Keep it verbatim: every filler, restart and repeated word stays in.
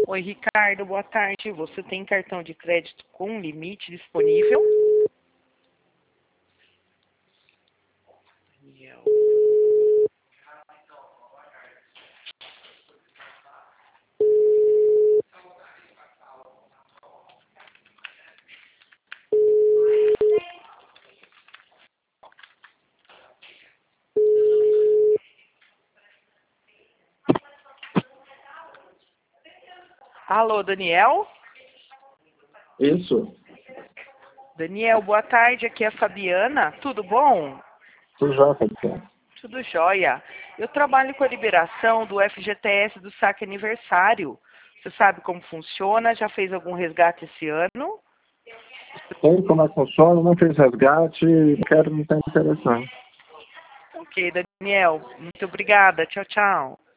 Oi, Ricardo, boa tarde. Você tem cartão de crédito com limite disponível? Daniel. Alô, Daniel? Isso. Daniel, boa tarde. Aqui é a Fabiana. Tudo bom? Tudo já, Fabiano. Tudo jóia. Eu trabalho com a liberação do F G T S do saque aniversário. Você sabe como funciona? Já fez algum resgate esse ano? Sei como é que funciona, não fez resgate, quero me estar interessando. Ok, Daniel. Muito obrigada. Tchau, tchau.